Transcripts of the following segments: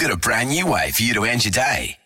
got a brand new way for you to end your day.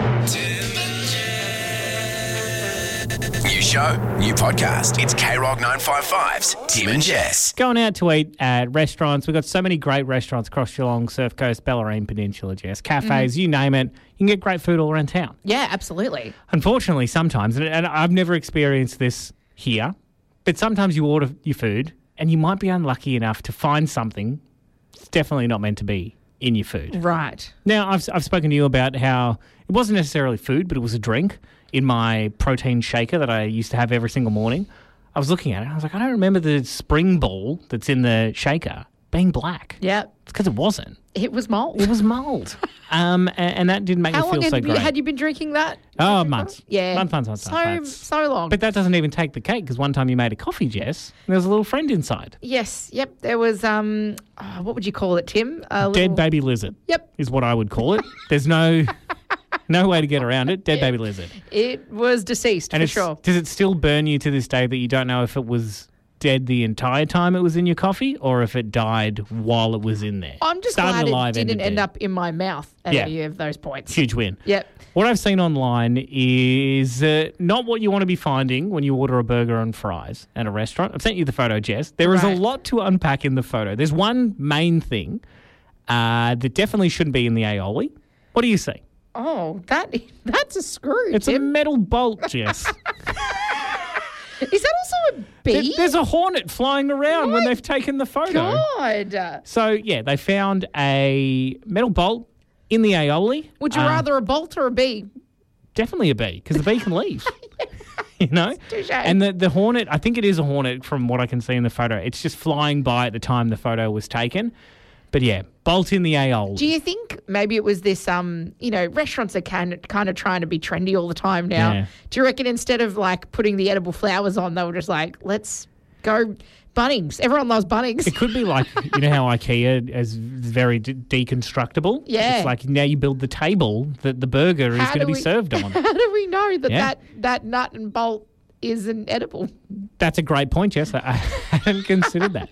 New show, new podcast. It's K-Rock 955's Tim and Jess. Going out to eat at restaurants. We've got so many great restaurants across Geelong, Surf Coast, Bellarine Peninsula, Jess. Cafes, you name it. You can get great food all around town. Yeah, absolutely. Unfortunately, sometimes, and I've never experienced this here, but sometimes you order your food and you might be unlucky enough to find something that's definitely not meant to be in your food. Right. Now, I've spoken to you about how it wasn't necessarily food, but it was a drink in my protein shaker that I used to have every single morning. I was looking at it and I was like, I don't remember the spring ball that's in the shaker being black. Yeah. It's because it wasn't. It was mold. It was mold. and that didn't make me feel so great. Had you been drinking that? Oh, months. Yeah. Months. So long. But that doesn't even take the cake, because one time you made a coffee, Jess, and there was a little friend inside. Yes. Yep. There was, what would you call it, Tim? Dead baby lizard. Yep. Is what I would call it. There's no way to get around it. Dead baby lizard. It was deceased, and for sure. Does it still burn you to this day that you don't know if it was dead the entire time it was in your coffee or if it died while it was in there? I'm just glad it didn't end up in my mouth at any of those points. Huge win. Yep. What I've seen online is not what you want to be finding when you order a burger and fries at a restaurant. I've sent you the photo, Jess. There is a lot to unpack in the photo. There's one main thing that definitely shouldn't be in the aioli. What do you see? Oh, that's a screw, It's Tim. a metal bolt, Jess. Is that also a bee? There's a hornet flying around when they've taken the photo. God. So, yeah, they found a metal bolt in the aioli. Would you rather a bolt or a bee? Definitely a bee, because the bee can leave. You know? Touché. And the hornet, I think it is a hornet from what I can see in the photo. It's just flying by at the time the photo was taken. But, yeah, bolt in the aioli. Do you think maybe it was this, restaurants are kind of trying to be trendy all the time now. Yeah. Do you reckon instead of, putting the edible flowers on, they were just like, let's go Bunnings. Everyone loves Bunnings. It could be like, you know how IKEA is very deconstructible? Yeah. It's like now you build the table that the burger is going to be served on. How do we know that nut and bolt isn't edible? That's a great point, Jess. I hadn't considered that.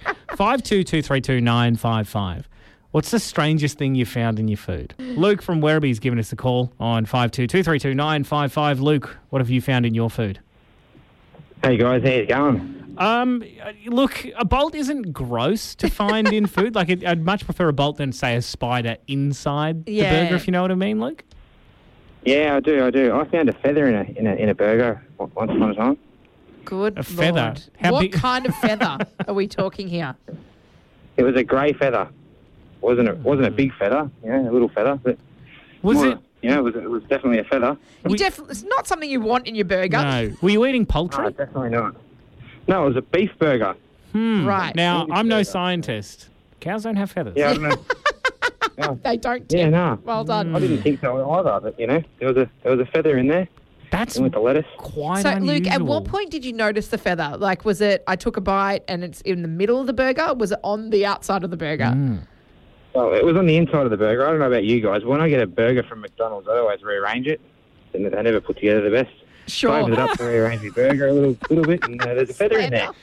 52232955. What's the strangest thing you found in your food? Luke from Werribee's given us a call on 52232955. Luke, what have you found in your food? Hey guys, how you going? Look, a bolt isn't gross to find in food. Like, I'd much prefer a bolt than, say, a spider inside the burger, if you know what I mean, Luke. Yeah, I do. I found a feather in a burger once upon a time. Good A feather? Lord. How what big- kind of feather are we talking here? It was a grey feather. Wasn't a big feather, a little feather, but Was more, it? it was definitely a feather. It's not something you want in your burger. No. Were you eating poultry? No, definitely not. No, it was a beef burger. Right. Now, I'm no scientist. Cows don't have feathers. Yeah, I don't know. They don't. Yeah, Tim. no. Well done. I didn't think so either, but there was a feather in there. That's With the lettuce. quite So, unusual. Luke, at what point did you notice the feather? Like, was it I took a bite and it's in the middle of the burger? Was it on the outside of the burger? Well, it was on the inside of the burger. I don't know about you guys. When I get a burger from McDonald's, I always rearrange it. And they never put together the best. Sure. I opened it up to rearrange the burger a little bit, and there's a feather in there.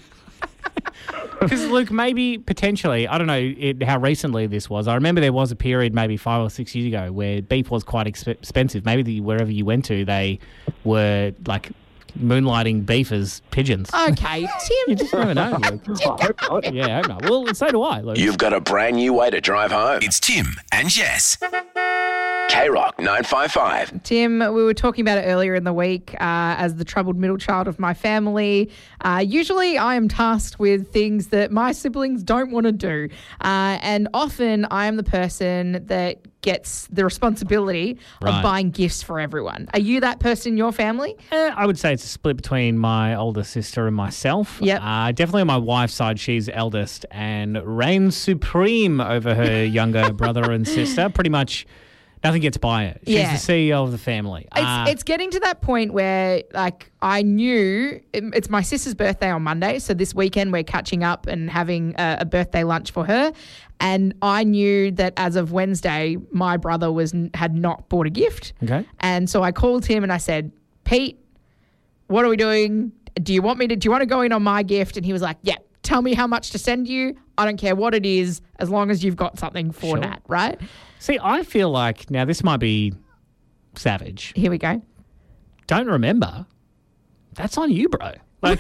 Because, Luke, maybe potentially, I don't know how recently this was. I remember there was a period maybe 5 or 6 years ago where beef was quite expensive. Maybe wherever you went to, they were like moonlighting beef as pigeons. Okay, You Tim. just never know, Luke. I hope not. Yeah, I hope not. Well, so do I, Luke. You've got a brand new way to drive home. It's Tim and Jess. K-Rock 955. Tim, we were talking about it earlier in the week as the troubled middle child of my family. Usually I am tasked with things that my siblings don't want to do. And often I am the person that gets the responsibility of buying gifts for everyone. Are you that person in your family? I would say it's a split between my older sister and myself. Yep. Definitely on my wife's side, she's eldest and reigns supreme over her younger brother and sister. Pretty much nothing gets by her. She's the CEO of the family. It's getting to that point where, I knew it's my sister's birthday on Monday, so this weekend we're catching up and having a birthday lunch for her. And I knew that as of Wednesday, my brother had not bought a gift. Okay. And so I called him and I said, Pete, what are we doing? Do you want to go in on my gift? And he was like, yeah, tell me how much to send you. I don't care what it is, as long as you've got something for Nat, right? See, I feel like, now this might be savage. Here we go. Don't remember. That's on you, bro. Like,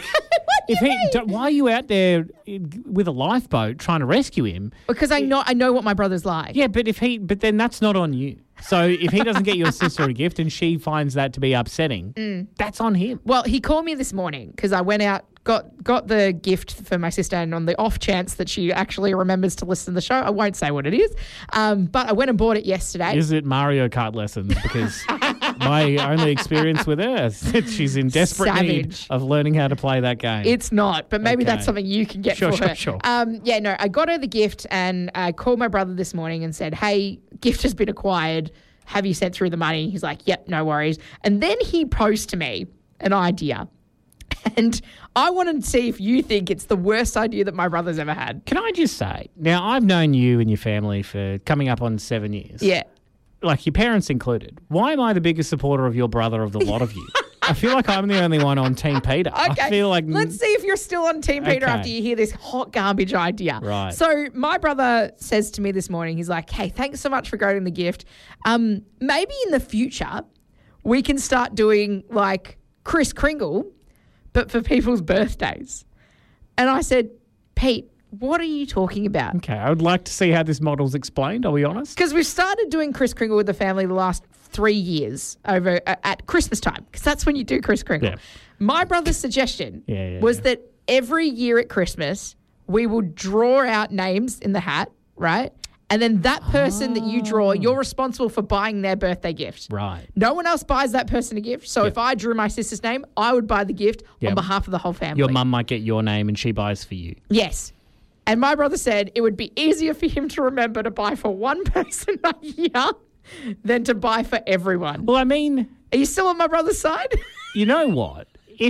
why are you out there with a lifeboat trying to rescue him? Because I know what my brother's like. Yeah, but then that's not on you. So if he doesn't get your sister a gift and she finds that to be upsetting, that's on him. Well, he called me this morning because I went out, got the gift for my sister, and on the off chance that she actually remembers to listen to the show, I won't say what it is, but I went and bought it yesterday. Is it Mario Kart lessons? Because my only experience with her is that she's in desperate need of learning how to play that game. It's not, but maybe that's something you can get for her. Sure. I got her the gift, and I called my brother this morning and said, hey, gift has been acquired. Have you sent through the money? He's like, yep, no worries. And then he posed to me an idea. And I wanted to see if you think it's the worst idea that my brother's ever had. Can I just say, now I've known you and your family for coming up on 7 years. Yeah. Like your parents included. Why am I the biggest supporter of your brother of the lot of you? I feel like I'm the only one on Team Peter. Okay. I feel like... Let's see if you're still on Team Peter after you hear this hot garbage idea. Right. So my brother says to me this morning, he's like, hey, thanks so much for getting the gift. Maybe in the future we can start doing like Kris Kringle, but for people's birthdays. And I said, Pete, what are you talking about? Okay, I would like to see how this model's explained, I'll be honest. Because we've started doing Kris Kringle with the family the last 3 years over at Christmas time, because that's when you do Kris Kringle. Yeah. My brother's suggestion was that every year at Christmas, we will draw out names in the hat, right? And then that person that you draw, you're responsible for buying their birthday gift. Right. No one else buys that person a gift. So if I drew my sister's name, I would buy the gift on behalf of the whole family. Your mum might get your name and she buys for you. Yes. And my brother said it would be easier for him to remember to buy for one person a year than to buy for everyone. Well, I mean... Are you still on my brother's side? You know what?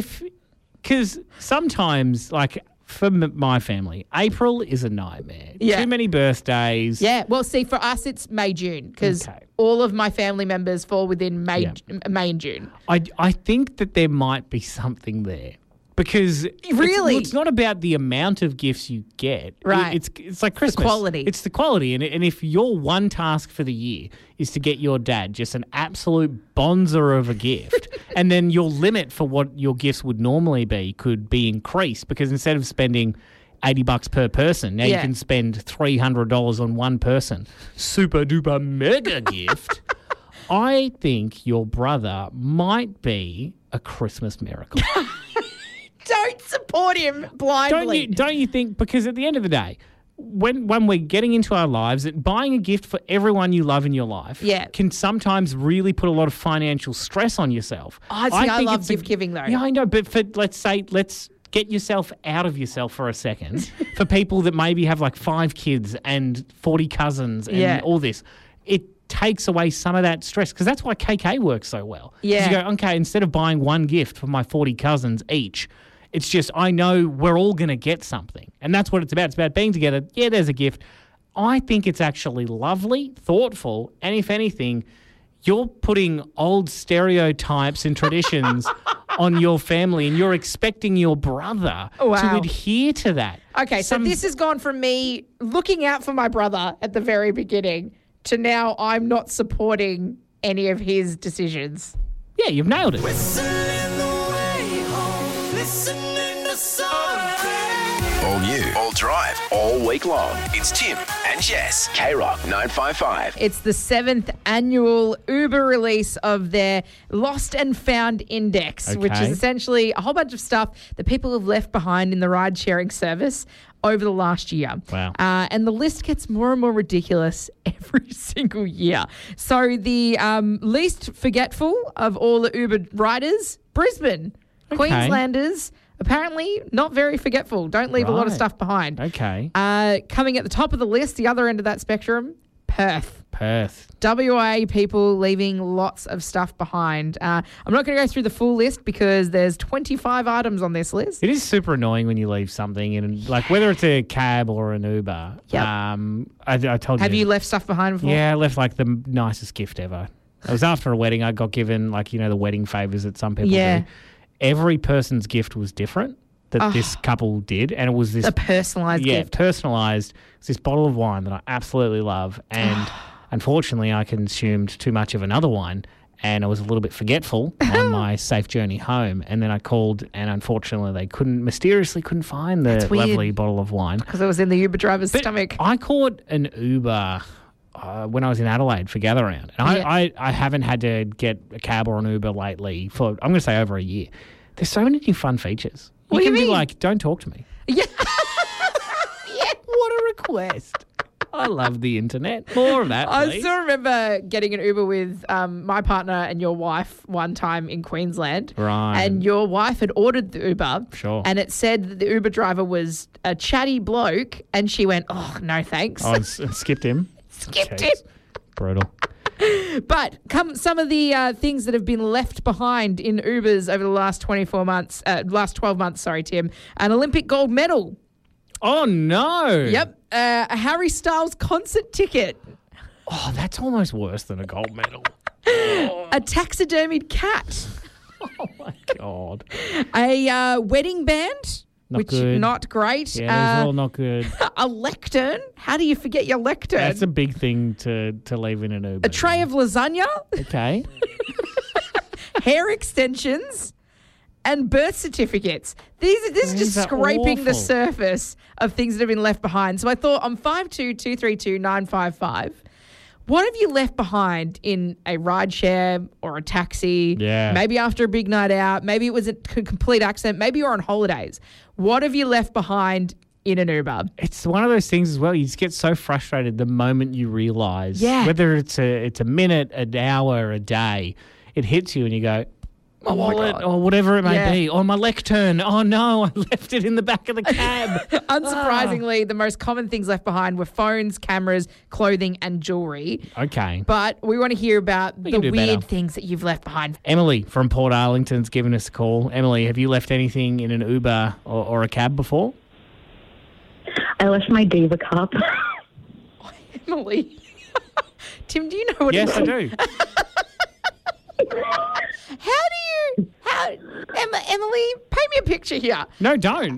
Because sometimes, like... For my family, April is a nightmare. Yeah. Too many birthdays. Yeah. Well, see, for us, it's May, June, because all of my family members fall within May and June. I think that there might be something there. Because it's not about the amount of gifts you get. Right. It's like Christmas. The quality. It's the quality. And if your one task for the year is to get your dad just an absolute bonzer of a gift, and then your limit for what your gifts would normally be could be increased, because instead of spending $80 per person, now you can spend $300 on one person. Super duper mega gift. I think your brother might be a Christmas miracle. Don't support him blindly. Don't you think? Because at the end of the day, when we're getting into our lives, buying a gift for everyone you love in your life can sometimes really put a lot of financial stress on yourself. I love gift giving though. Yeah, I know. But let's get yourself out of yourself for a second. For people that maybe have like 5 kids and 40 cousins and all this, it takes away some of that stress, because that's why KK works so well. Yeah. You go, okay, instead of buying one gift for my 40 cousins each, it's just, I know we're all going to get something. And that's what it's about. It's about being together. Yeah, there's a gift. I think it's actually lovely, thoughtful, and if anything, you're putting old stereotypes and traditions on your family, and you're expecting your brother to adhere to that. Okay, so this has gone from me looking out for my brother at the very beginning to now I'm not supporting any of his decisions. Yeah, you've nailed it. All new, all drive, all week long. It's Tim and Jess, K-Rock 955. It's the 7th annual Uber release of their Lost and Found Index, which is essentially a whole bunch of stuff that people have left behind in the ride-sharing service over the last year. Wow. And the list gets more and more ridiculous every single year. So the least forgetful of all the Uber riders, Brisbane. Queenslanders, apparently not very forgetful. Don't leave a lot of stuff behind. Okay. Coming at the top of the list, the other end of that spectrum, Perth. WA people leaving lots of stuff behind. I'm not going to go through the full list because there's 25 items on this list. It is super annoying when you leave something, and like whether it's a cab or an Uber. Yep. I told you. Have you left stuff behind before? Yeah, I left like the nicest gift ever. It was after a wedding. I got given the wedding favors that some people do. Every person's gift was different. that this couple did, and it was this A personalised gift. personalised. It's this bottle of wine that I absolutely love, and unfortunately, I consumed too much of another wine, and I was a little bit forgetful on my safe journey home. And then I called, and unfortunately, they mysteriously couldn't find the weird. lovely bottle of wine. Because it was in the Uber driver's stomach. I caught an Uber when I was in Adelaide for Gather Round. And Yeah. I haven't had to get a cab or an Uber lately for, I'm going to say, over a year. There's so many new fun features. What do can you be mean? like, don't talk to me. Yeah. What a request. I love the internet. More of that, I please. still remember getting an Uber with my partner and your wife one time in Queensland. Right. And your wife had ordered the Uber. Sure. And it said that the Uber driver was a chatty bloke. And she went, oh, no thanks. I skipped him. Skipped Jeez. it. Brutal. But some of the things that have been left behind in Ubers over the last 12 months, sorry, Tim. An Olympic gold medal. Oh, no. Yep. A Harry Styles concert ticket. Oh, that's almost worse than a gold medal. A taxidermied cat. Oh, my God. A wedding band. Not which good. not great. Yeah, those are all not good. A lectern. How do you forget your lectern? That's a big thing to leave in an Uber. A tray of lasagna, Okay. hair extensions, and birth certificates. This is These just are scraping the awful. surface of things that have been left behind. So I thought on 522322955, what have you left behind in a rideshare or a taxi? Yeah. Maybe after a big night out. Maybe it was a complete accident. Maybe you're on holidays. What have you left behind in an Uber? It's one of those things as well. You just get so frustrated the moment you realise. Yeah. Whether it's a minute, an hour, a day, it hits you and you go, my wallet God. or whatever it may Yeah. be. Or my lectern. Oh, no, I left it in the back of the cab. Unsurprisingly, the most common things left behind were phones, cameras, clothing, and jewellery. Okay. But we want to hear about the can do weird better. things that you've left behind. Emily from Port Arlington's given us a call. Emily, have you left anything in an Uber or a cab before? I left my Diva cup. Emily. Tim, do you know what Yes, it I is? do. Emily, paint me a picture here. No, don't.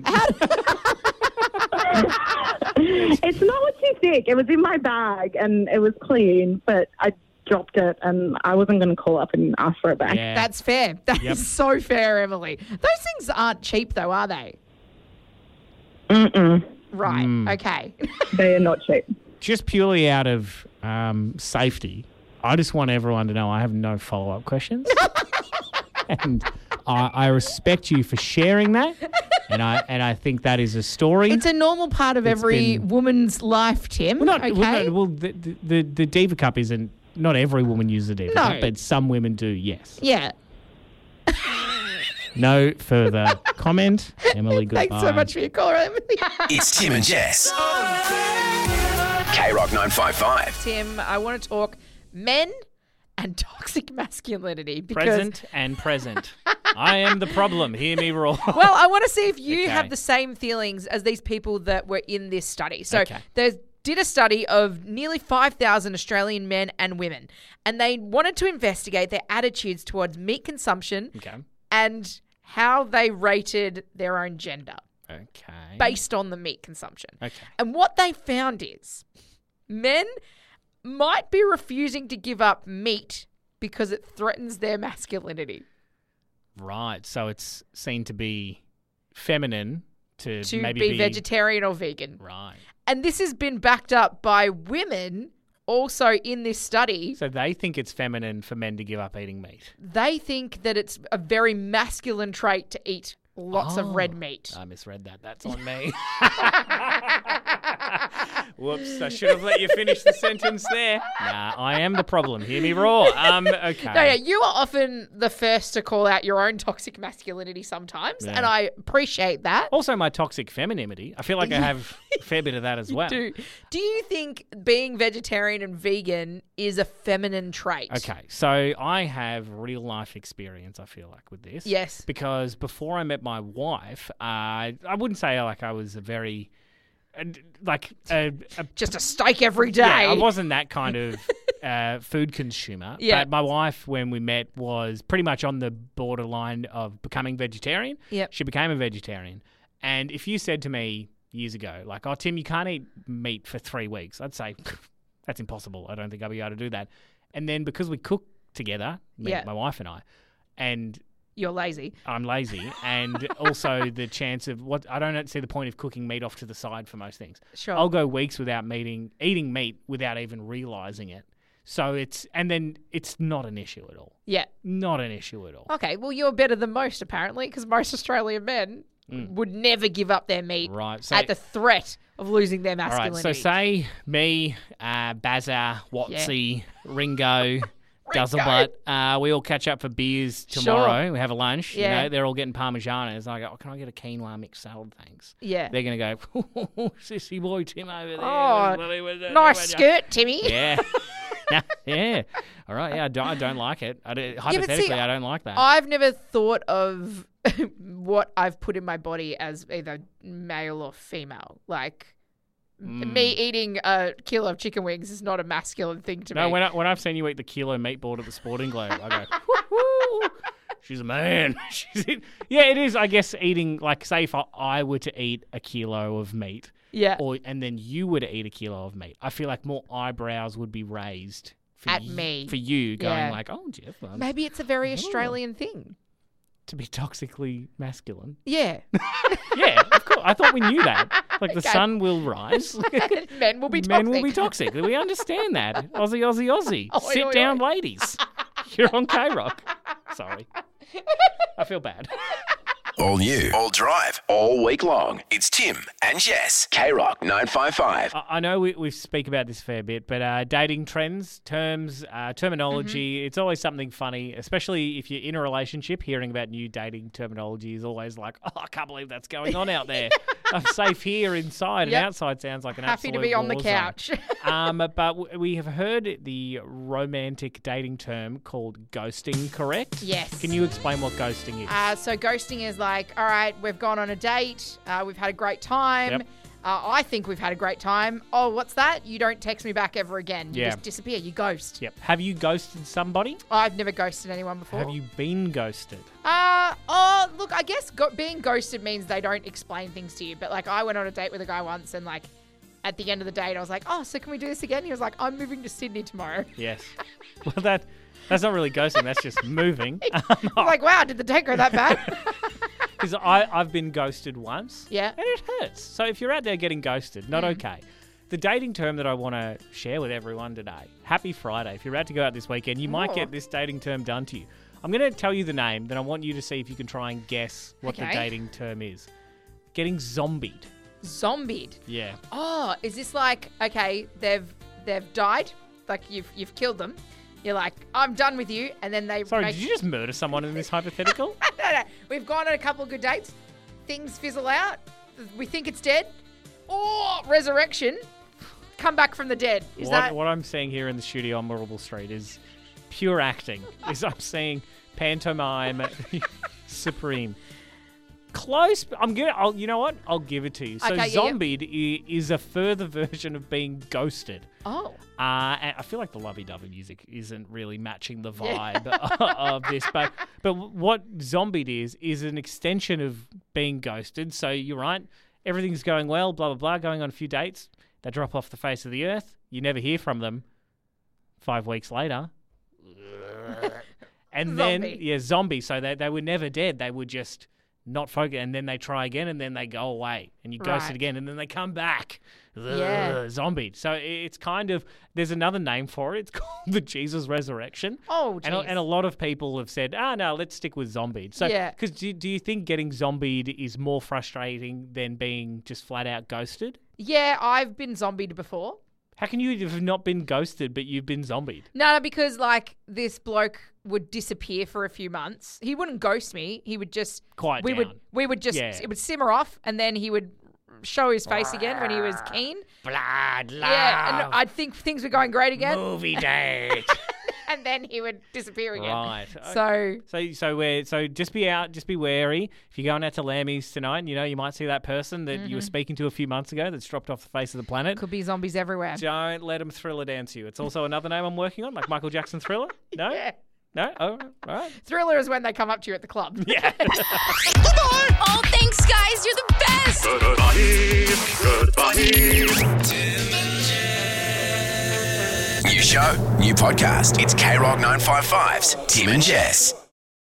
It's not too thick. It was in my bag and it was clean, but I dropped it and I wasn't going to call up and ask for it back. Yeah. That's fair. That is Yep. so fair, Emily. Those things aren't cheap, though, are they? Mm-mm. Right. Mm. Okay. They are not cheap. Just purely out of safety, I just want everyone to know I have no follow-up questions. And I respect you for sharing that. And I think that is a story. It's a normal part of It's every been- woman's life, Tim. Well, okay. the Diva Cup isn't. Not every woman uses a Diva No. Cup, but some women do. Yes. Yeah. No further comment. Emily, goodbye. Thanks so much for your call, Emily. It's Tim and Jess. K Rock 955. Tim, I want to talk men and toxic masculinity because Present and present. I am the problem. Hear me roar. well, I want to see if you Okay. have the same feelings as these people that were in this study. So Okay. they did a study of nearly 5,000 Australian men and women, and they wanted to investigate their attitudes towards meat consumption Okay. and how they rated their own gender Okay. based on the meat consumption. Okay. And what they found is men might be refusing to give up meat because it threatens their masculinity. Right. So it's seen to be feminine to maybe be vegetarian or vegan. Right. And this has been backed up by women also in this study. So they think it's feminine for men to give up eating meat. They think that it's a very masculine trait to eat lots of red meat. I misread that. That's on me. Whoops. I should have let you finish the sentence there. Nah, I am the problem. Hear me roar. Okay. No, yeah, you are often the first to call out your own toxic masculinity sometimes, Yeah. and I appreciate that. Also, my toxic femininity. I feel like I have a fair bit of that as well. Do you think being vegetarian and vegan is a feminine trait? Okay, so I have real life experience, I feel like, with this. Yes. Because before I met my wife, I wouldn't say like I was a very, Just a steak every day. yeah, I wasn't that kind of food consumer. Yeah. But my wife, when we met, was pretty much on the borderline of becoming vegetarian. Yep. She became a vegetarian. And if you said to me years ago, like, oh, Tim, you can't eat meat for 3 weeks, I'd say, that's impossible. I don't think I'll be able to do that. And then because we cook together, my wife and I, and You're lazy. I'm lazy, and also the chance of I don't see the point of cooking meat off to the side for most things. Sure. I'll go weeks without eating meat without even realising it. So it's not an issue at all. Yeah. Not an issue at all. Okay, well, you're better than most, apparently, because most Australian men would never give up their meat at the threat of losing their masculinity. All right, so say me, Bazza, Watsy, Ringo, Guzzlebutt, we all catch up for beers tomorrow. Sure. We have a lunch. Yeah. You know, they're all getting Parmesanas. And I go, oh, can I get a quinoa mixed salad, thanks? Yeah. They're going to go, oh, sissy boy Tim over there. Oh, nice skirt, Timmy. Yeah. Yeah. All right. Yeah, I don't like it. Hypothetically, I don't like that. I've never thought of what I've put in my body as either male or female. Like, me eating a kilo of chicken wings is not a masculine thing to me. No, when I've seen you eat the kilo meatball at the Sporting Globe, I go, woo-hoo, she's a man. Yeah, it is, I guess, eating, like, say if I were to eat a kilo of meat, and then you were to eat a kilo of meat, I feel like more eyebrows would be raised for you, going like, oh, Jeff. Maybe it's a very Australian thing. To be toxically masculine. Yeah. Yeah, of course. I thought we knew that. Like, the sun will rise. Men will be toxic. Men will be toxic. We understand that. Aussie, Aussie, Aussie. Sit down, ladies. You're on K-Rock. Sorry. I feel bad. All new, all drive, all week long. It's Tim and Jess. K-Rock 955. I know we speak about this a fair bit, but dating trends, terms, terminology, it's always something funny, especially if you're in a relationship. Hearing about new dating terminology is always like, oh, I can't believe that's going on out there. I'm safe here inside, and outside sounds like an absolute happy to be on the couch. But we have heard the romantic dating term called ghosting, correct? Yes. Can you explain what ghosting is? So ghosting is like, all right, we've gone on a date, we've had a great time. Yep. I think we've had a great time. Oh, what's that? You don't text me back ever again. You Yeah. just disappear. You ghost. Yep. Have you ghosted somebody? I've never ghosted anyone before. Have you been ghosted? Look, I guess being ghosted means they don't explain things to you. But, like, I went on a date with a guy once and, like, at the end of the date, I was like, oh, so can we do this again? He was like, I'm moving to Sydney tomorrow. Yes. Well, that's not really ghosting. That's just moving. I'm like, wow, did the date go that bad? Because I've been ghosted once. Yeah. And it hurts. So if you're out there getting ghosted, not okay. The dating term that I want to share with everyone today, happy Friday. If you're about to go out this weekend, you might get this dating term done to you. I'm going to tell you the name, then I want you to see if you can try and guess what the dating term is. Getting zombied. Zombied? Yeah. Oh, is this like, okay, they've died, like you've killed them. You're like, I'm done with you, and then they did you just murder someone in this hypothetical? No. We've gone on a couple of good dates. Things fizzle out. We think it's dead. Oh, resurrection. Come back from the dead. What I'm seeing here in the studio on Marlborough Street is pure acting. I'm seeing pantomime supreme. Close. You know what? I'll give it to you. So zombied is a further version of being ghosted. Oh. And I feel like the lovey-dovey music isn't really matching the vibe of this. But what zombied is an extension of being ghosted. So you're right. Everything's going well, blah, blah, blah, going on a few dates. They drop off the face of the earth. You never hear from them. 5 weeks later. And then, zombie. So they were never dead. They were just not focused. And then they try again, and then they go away. And you ghost it again, and then they come back. Zombied. So it's kind of, there's another name for it. It's called the Jesus Resurrection. Oh, geez. And a lot of people have said, no, let's stick with zombied. So, because do you think getting zombied is more frustrating than being just flat out ghosted? Yeah, I've been zombied before. How can you have not been ghosted, but you've been zombied? No, because, like, this bloke would disappear for a few months. He wouldn't ghost me. He would just... Quiet down. We would just... It would simmer off, and then he would show his face again when he was keen. Blood, love. Yeah, and I'd think things were going great again. Movie date. And then he would disappear again. Right. So just be wary. If you're going out to Lammy's tonight, you might see that person that you were speaking to a few months ago that's dropped off the face of the planet. Could be zombies everywhere. Don't let them Thriller dance you. It's also another name I'm working on, like Michael Jackson Thriller. No? Yeah. No? Oh, all right. Thriller is when they come up to you at the club. Yeah. Oh, thanks, guys. You're the best. New show, new podcast. It's K Rock 955's Tim and Jess.